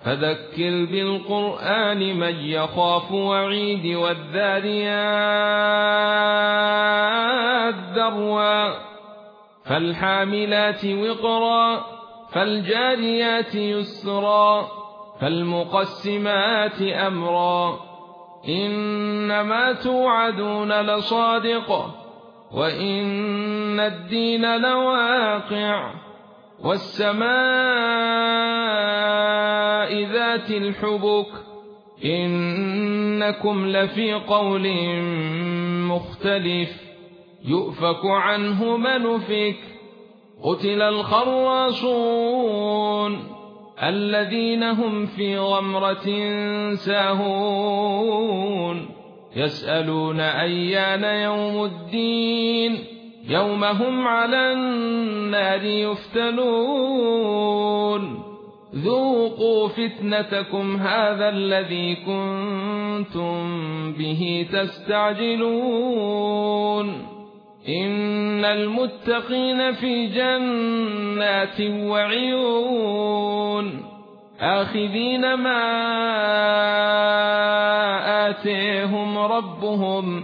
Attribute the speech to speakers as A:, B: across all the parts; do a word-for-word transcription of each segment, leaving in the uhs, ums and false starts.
A: فذكر بالقرآن من يخاف وعيد والذاريات ذروا فالحاملات وقرا فالجاريات يسرا فالمقسمات أمرا إنما توعدون لصادق وإن الدين لواقع والسماء ذات الحبك إنكم لفي قول مختلف يؤفك عنه من أفك قتل الخراصون الذين هم في غمرة ساهون يسألون أيان يوم الدين يوم هم على النار يفتنون ذوقوا فتنتكم هذا الذي كنتم به تستعجلون إن المتقين في جنات وعيون آخذين ما آتيهم ربهم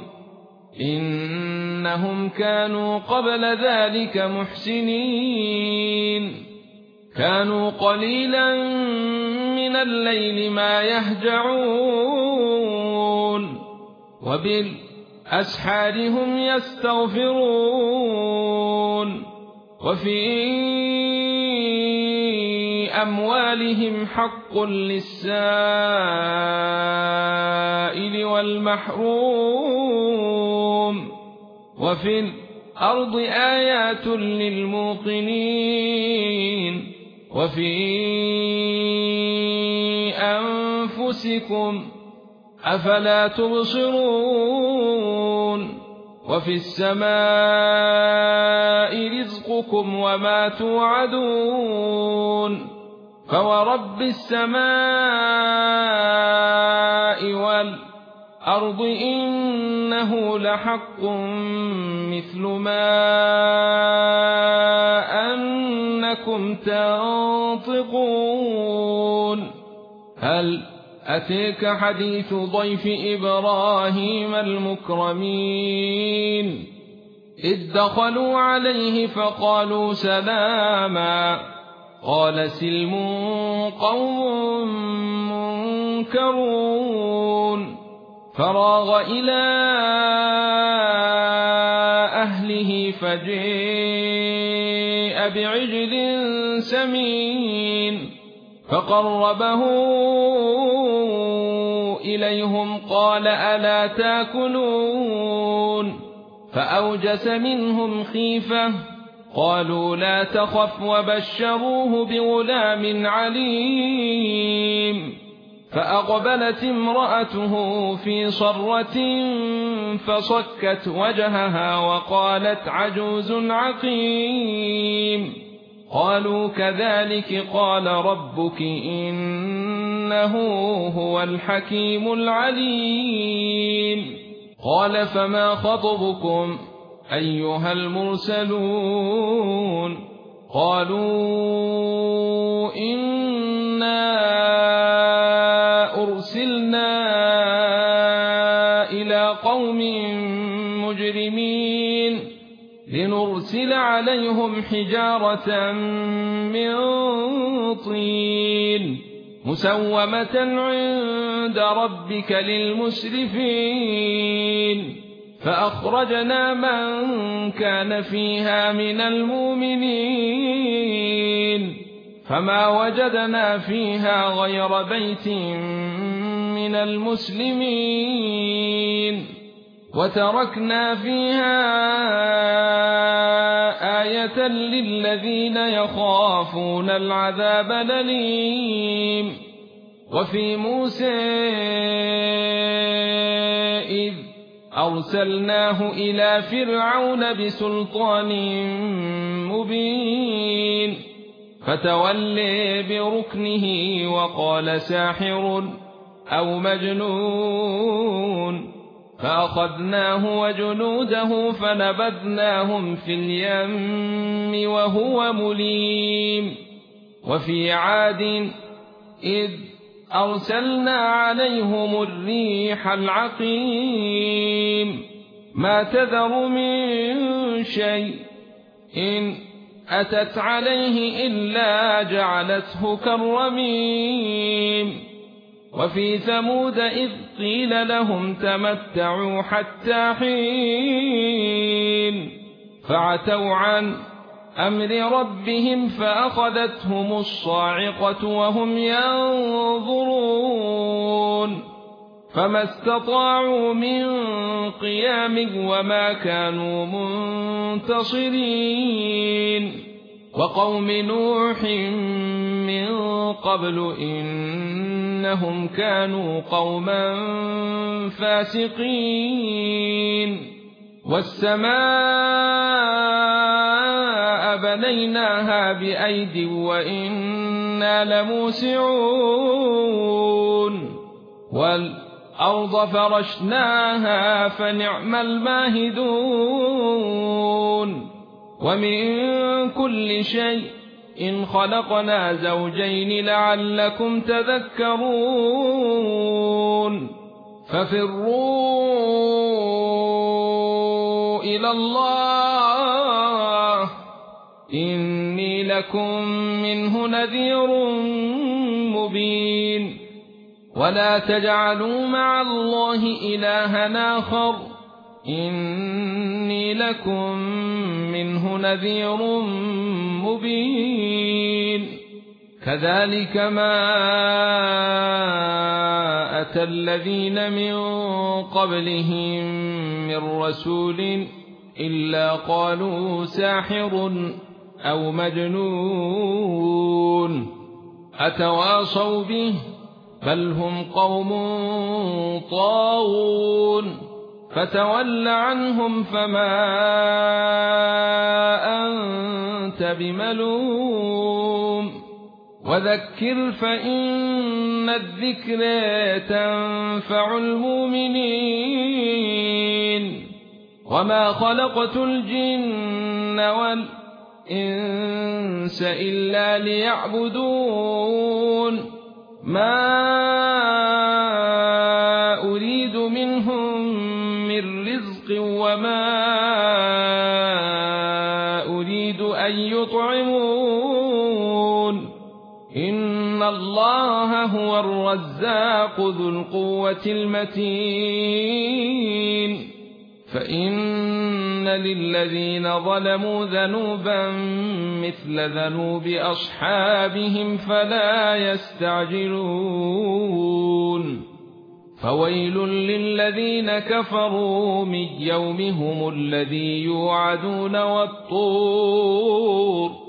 A: إنهم كانوا قبل ذلك محسنين كانوا قليلا من الليل ما يهجعون وبالأسحار هم يستغفرون وفي أموالهم حق للسائل والمحروم وفي الأرض آيات للموقنين وفي أنفسكم أفلا تبصرون وفي السماء رزقكم وما توعدون فورب السماء والأرض إنه لحق مثل ما أنكم تنطقون هل أتيك حديث ضيف إبراهيم المكرمين إذ دخلوا عليه فقالوا سلاما قال سلم قوم منكرون فراغ إلى أهله فجاء بعجل سمين فقربه إليهم قال ألا تاكلون فأوجس منهم خيفة قالوا لا تخف وبشروه بغلام عليم فأقبلت امرأته في صرة فصكت وجهها وقالت عجوز عقيم قالوا كذلك قال ربك إنه هو الحكيم العليم قال فما خطبكم أيها المرسلون قالوا إنا أرسلنا إلى قوم مجرمين لنرسل عليهم حجارة من طين مسومة عند ربك للمسرفين فأخرجنا من كان فيها من المؤمنين فما وجدنا فيها غير بيت من المسلمين وتركنا فيها آية للذين يخافون العذاب الأليم وفي موسى إذ أرسلناه إلى فرعون بسلطان مبين فتولى بركنه وقال ساحر أو مجنون فأخذناه وجنوده فنبذناهم في اليم وهو مليم وفي عاد إذ أرسلنا عليهم الريح العقيم ما تذر من شيء إن أتت عليه إلا جعلته كالرميم وفي ثمود إذ قيل لهم تمتعوا حتى حين فعتوا عن أمر ربهم فأخذتهم الصاعقة وهم ينظرون فما استطاعوا من قيام وما كانوا منتصرين وقوم نوح من قبل إنهم كانوا قوما فاسقين والسماء بنيناها بأيد وإنا لموسعون والأرض فرشناها فنعم الماهدون ومن كل شيء إن خلقنا زوجين لعلكم تذكرون ففروا إلى الله إني لكم منه نذير مبين ولا تجعلوا مع الله إلها آخر إني لكم منه نذير مبين كذلك ما أتى الذين من قبلهم من رسول إلا قالوا ساحر أو مجنون أتواصوا به بل هم قوم طاغون فتول عنهم فما أنت بملوم وذكر فإن الذكر تنفع المؤمنين وما خلقت الجن والإنس إلا ليعبدون ما أريد منهم من رزق وما أريد أن يطعمون إن الله هو الرزاق ذو القوة المتين فإن للذين ظلموا ذنوبا مثل ذنوب أصحابهم فلا يستعجلون فويل للذين كفروا من يومهم الذي يوعدون والطور